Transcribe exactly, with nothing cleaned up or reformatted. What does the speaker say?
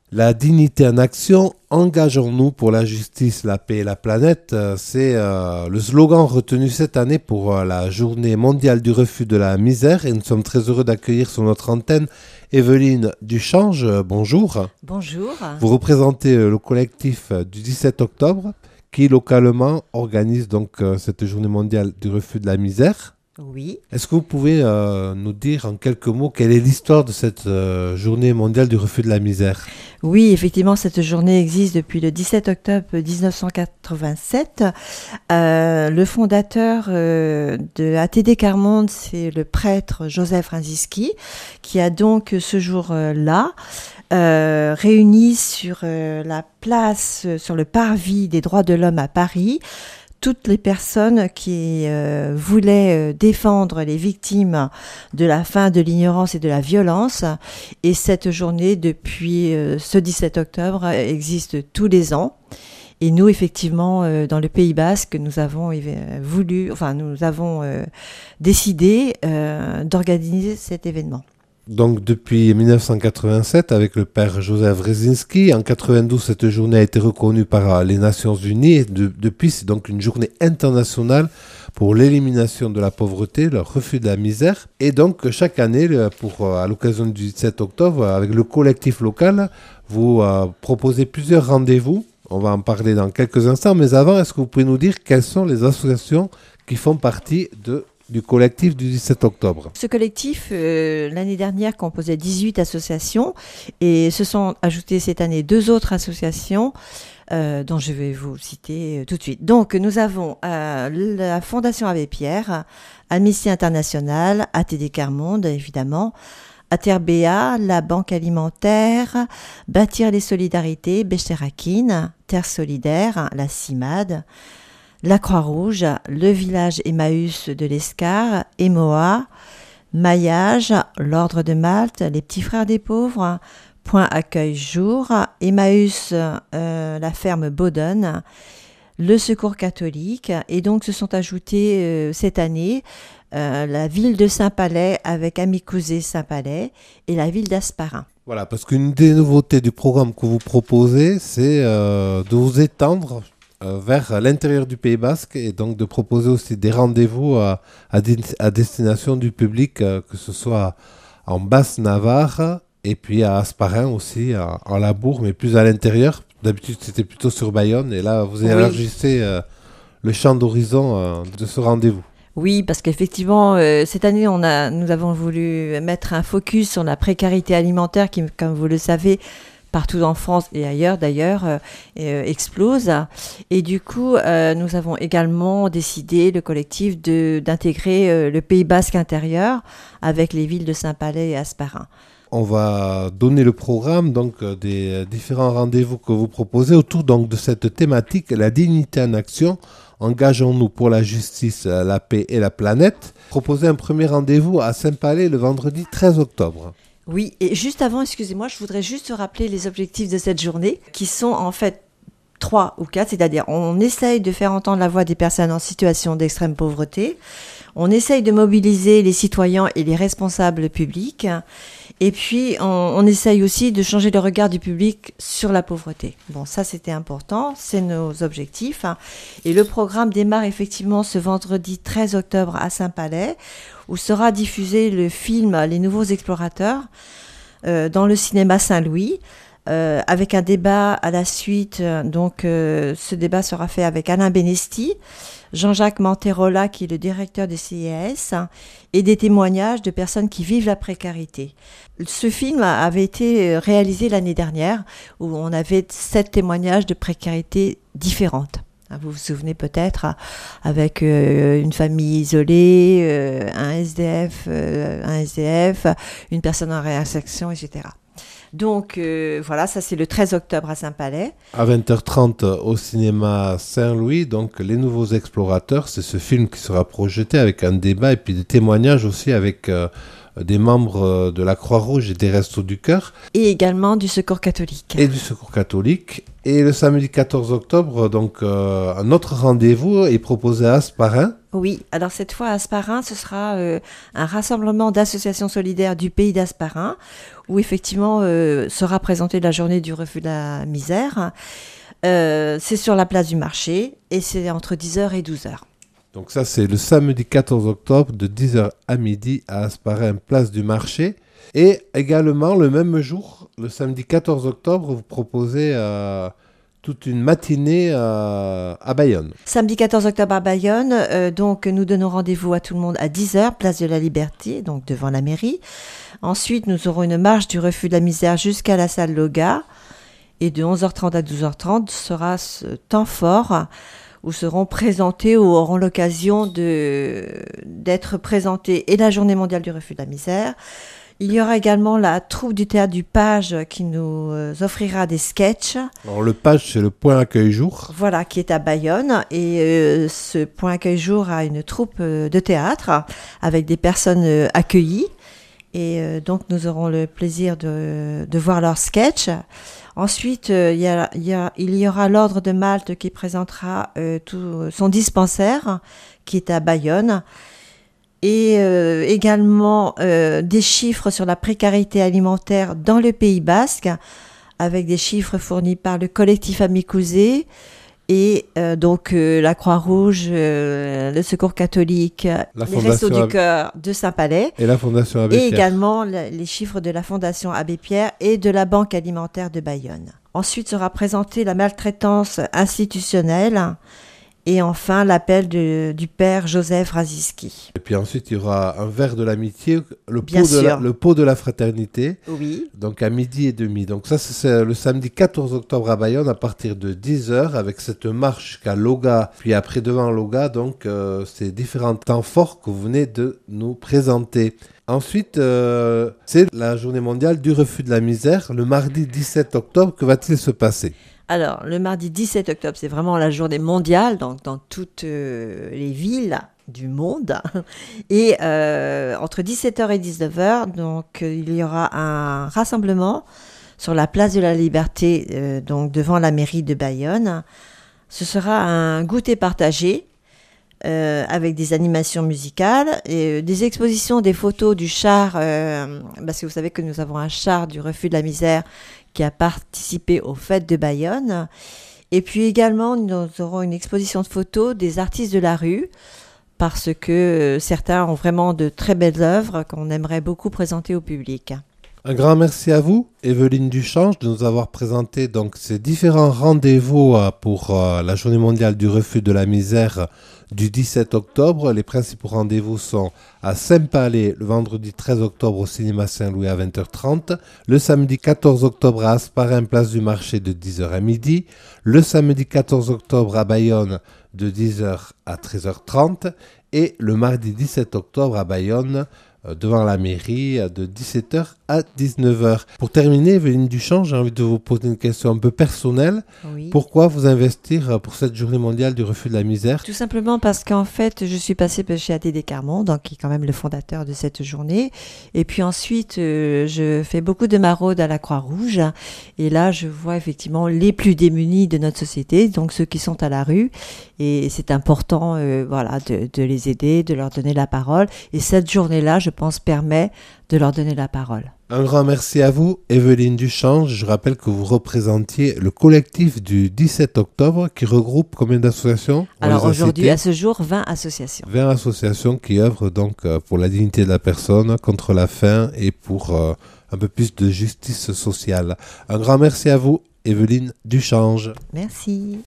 La dignité en action, engageons-nous pour la justice, la paix et la planète. Euh, C'est euh, le slogan retenu cette année pour euh, la journée mondiale du refus de la misère. Et nous sommes très heureux d'accueillir sur notre antenne Evelyne Duchange. Euh, Bonjour. Bonjour. Vous représentez euh, le collectif euh, du dix-sept octobre qui localement organise donc euh, cette journée mondiale du refus de la misère. Oui. Est-ce que vous pouvez euh, nous dire en quelques mots quelle est l'histoire de cette euh, journée mondiale du refus de la misère? Oui, effectivement, cette journée existe depuis le dix-sept octobre mille neuf cent quatre-vingt-sept. Euh, le fondateur euh, de A T D Quart Monde, c'est le prêtre Joseph Ranciski, qui a donc ce jour-là euh, réuni sur euh, la place, sur le parvis des droits de l'homme à Paris, toutes les personnes qui euh, voulaient euh, défendre les victimes de la faim, de l'ignorance et de la violence. Et cette journée, depuis euh, ce dix-sept octobre, existe tous les ans. Et nous, effectivement, euh, dans le Pays Basque, nous avons euh, voulu, enfin, nous avons euh, décidé euh, d'organiser cet événement. Donc depuis mille neuf cent quatre-vingt-sept, avec le père Joseph Rezinski, en quatre-vingt-douze, cette journée a été reconnue par les Nations Unies. Et de, depuis, c'est donc une journée internationale pour l'élimination de la pauvreté, le refus de la misère. Et donc chaque année, pour, à l'occasion du dix-sept octobre, avec le collectif local, vous euh, proposez plusieurs rendez-vous. On va en parler dans quelques instants. Mais avant, est-ce que vous pouvez nous dire quelles sont les associations qui font partie de du collectif du dix-sept octobre? Ce collectif, euh, l'année dernière, composait dix-huit associations et se sont ajoutées cette année deux autres associations euh, dont je vais vous citer euh, tout de suite. Donc, nous avons euh, la Fondation Abbé Pierre, Amnesty International, A T D Quart Monde, évidemment, Aterbea, la Banque Alimentaire, Bâtir les Solidarités, Becher Hakin, Terre Solidaire, la CIMAD, la Croix-Rouge, le village Emmaüs de l'Escar, Emoa, Maillage, l'Ordre de Malte, les Petits Frères des Pauvres, Point Accueil Jour, Emmaüs, euh, la ferme Baudonne, le Secours catholique. Et donc se sont ajoutés euh, cette année euh, la ville de Saint-Palais avec Amicuzé Saint-Palais et la ville d'Asparin. Voilà, parce qu'une des nouveautés du programme que vous proposez, c'est euh, de vous étendre vers l'intérieur du Pays Basque et donc de proposer aussi des rendez-vous à, à, à destination du public, euh, que ce soit en Basse-Navarre et puis à Asparin aussi, en, en Labourd, mais plus à l'intérieur. D'habitude, c'était plutôt sur Bayonne et là, vous élargissez euh, le champ d'horizon euh, de ce rendez-vous. Oui, parce qu'effectivement, euh, cette année, on a, nous avons voulu mettre un focus sur la précarité alimentaire qui, comme vous le savez, partout en France et ailleurs d'ailleurs, euh, euh, explose. Et du coup, euh, nous avons également décidé, le collectif, de, d'intégrer euh, le Pays Basque intérieur avec les villes de Saint-Palais et Asparin. On va donner le programme donc des différents rendez-vous que vous proposez autour donc de cette thématique, la dignité en action. Engageons-nous pour la justice, la paix et la planète. Proposez un premier rendez-vous à Saint-Palais le vendredi treize octobre. Oui, et juste avant, excusez-moi, je voudrais juste rappeler les objectifs de cette journée, qui sont en fait trois ou quatre, c'est-à-dire on essaye de faire entendre la voix des personnes en situation d'extrême pauvreté, on essaye de mobiliser les citoyens et les responsables publics, et puis on, on essaye aussi de changer le regard du public sur la pauvreté. Bon, ça c'était important, c'est nos objectifs. Et le programme démarre effectivement ce vendredi treize octobre à Saint-Palais, où sera diffusé le film Les Nouveaux Explorateurs euh, dans le cinéma Saint-Louis, euh, avec un débat à la suite. Donc, euh, ce débat sera fait avec Alain Benesti, Jean-Jacques Manterola, qui est le directeur des C I S, et des témoignages de personnes qui vivent la précarité. Ce film avait été réalisé l'année dernière, où on avait sept témoignages de précarité différentes. Vous vous souvenez peut-être, avec euh, une famille isolée, euh, un S D F, euh, un S D F, une personne en réinsertion, et cetera. Donc euh, voilà, ça c'est le treize octobre à Saint-Palais. À vingt heures trente au cinéma Saint-Louis, donc Les Nouveaux Explorateurs, c'est ce film qui sera projeté avec un débat et puis des témoignages aussi avec euh, des membres de la Croix-Rouge et des Restos du Cœur. Et également du Secours catholique. Et du Secours catholique. Et le samedi quatorze octobre, donc euh, un autre rendez-vous est proposé à Hasparren. Oui, alors cette fois à Hasparren, ce sera euh, un rassemblement d'associations solidaires du pays d'Hasparren, où effectivement euh, sera présentée la journée du refus de la misère. Euh, c'est sur la place du marché et c'est entre dix heures et douze heures. Donc ça, c'est le samedi quatorze octobre de dix heures à midi à Hasparren, place du marché. Et également, le même jour, le samedi quatorze octobre, vous proposez euh, toute une matinée euh, à Bayonne. Samedi quatorze octobre à Bayonne, euh, donc nous donnons rendez-vous à tout le monde à dix heures, place de la Liberté, donc devant la mairie. Ensuite, nous aurons une marche du refus de la misère jusqu'à la salle Loga. Et de onze heures trente à douze heures trente sera ce temps fort où seront présentés ou auront l'occasion de, d'être présentés et la Journée mondiale du refus de la misère. Il y aura également la troupe du théâtre du Page qui nous offrira des sketchs. Alors le Page, c'est le point accueil jour. Voilà, qui est à Bayonne. Et euh, ce point accueil jour a une troupe de théâtre avec des personnes accueillies. Et euh, donc nous aurons le plaisir de, de voir leurs sketchs. Ensuite, euh, il, y a, il, y a, il y aura l'Ordre de Malte qui présentera euh, tout son dispensaire qui est à Bayonne. Et euh, également euh, des chiffres sur la précarité alimentaire dans le Pays Basque, avec des chiffres fournis par le collectif Amicusé et euh, donc euh, la Croix-Rouge, euh, le Secours catholique, la les Restos du Cœur de Saint-Palais et la Fondation Abbé Pierre. Et également la, les chiffres de la Fondation Abbé Pierre et de la Banque alimentaire de Bayonne. Ensuite sera présentée la maltraitance institutionnelle. Et enfin, l'appel de, du père Joseph Raziski. Et puis ensuite, il y aura un verre de l'amitié, le, Bien pot de, la, sûr. le pot de la fraternité. Oui. Donc à midi et demi. Donc ça, c'est le samedi quatorze octobre à Bayonne à partir de dix heures avec cette marche jusqu'à Loga. Puis après, devant Loga, donc euh, ces différents temps forts que vous venez de nous présenter. Ensuite, euh, c'est la journée mondiale du refus de la misère. Le mardi dix-sept octobre, que va-t-il se passer ? Alors, le mardi dix-sept octobre, c'est vraiment la journée mondiale donc dans toutes euh, les villes du monde. Et euh, entre dix-sept heures et dix-neuf heures, donc, euh, il y aura un rassemblement sur la place de la Liberté, euh, donc devant la mairie de Bayonne. Ce sera un goûter partagé euh, avec des animations musicales, et, euh, des expositions, des photos du char, euh, parce que vous savez que nous avons un char du refus de la misère qui a participé aux fêtes de Bayonne. Et puis également, nous aurons une exposition de photos des artistes de la rue, parce que certains ont vraiment de très belles œuvres qu'on aimerait beaucoup présenter au public. Un grand merci à vous, Evelyne Duchange, de nous avoir présenté donc ces différents rendez-vous pour euh, la Journée mondiale du refus de la misère du dix-sept octobre. Les principaux rendez-vous sont à Saint-Palais le vendredi treize octobre au cinéma Saint-Louis à vingt heures trente, le samedi quatorze octobre à Hasparren, place du marché de dix heures à midi, le samedi quatorze octobre à Bayonne de dix heures à treize heures trente et le mardi dix-sept octobre à Bayonne devant la mairie de dix-sept heures à dix-neuf heures. Pour terminer, Evelyne Duchange, j'ai envie de vous poser une question un peu personnelle. Oui. Pourquoi vous investir pour cette journée mondiale du refus de la misère ? Tout simplement parce qu'en fait, je suis passée chez A T D Carmont, donc qui est quand même le fondateur de cette journée. Et puis ensuite, euh, je fais beaucoup de maraudes à la Croix-Rouge. Et là, je vois effectivement les plus démunis de notre société, donc ceux qui sont à la rue. Et c'est important euh, voilà, de, de les aider, de leur donner la parole. Et cette journée-là, je pense, permet de leur donner la parole. Un grand merci à vous, Evelyne Duchange. Je rappelle que vous représentiez le collectif du dix-sept octobre qui regroupe combien d'associations ? Alors aujourd'hui, à ce jour, vingt associations. vingt associations qui œuvrent donc pour la dignité de la personne, contre la faim et pour euh, un peu plus de justice sociale. Un grand merci à vous, Evelyne Duchange. Merci.